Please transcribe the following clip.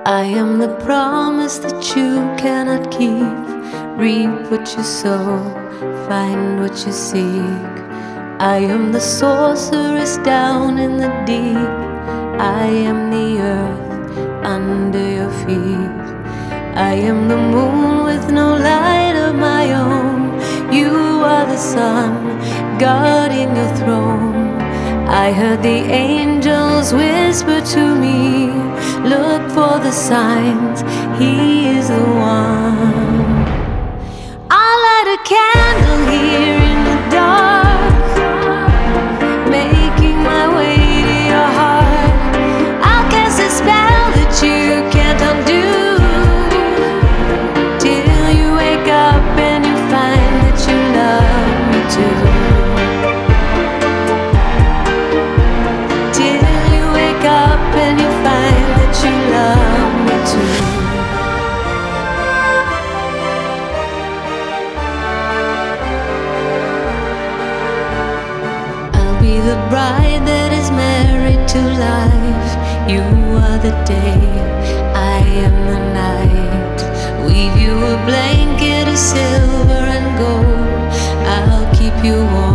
I am the promise that you cannot keep. Reap what you sow, find what you seek. I am the sorceress down in the deep. I am the earth under your feet. I am the moon with no light of my own. You are the sun, God in your throne. I heard the angels whisper to me, look for the signs, He is the one. I'll light a candle here in the dark, making my way to your heart. I'll cast a spell that you can't undo, till you wake up and you find that you love me too. And you find that you love me too. I'll be the bride that is married to life. You are the day, I am the night. Weave you a blanket of silver and gold, I'll keep you warm.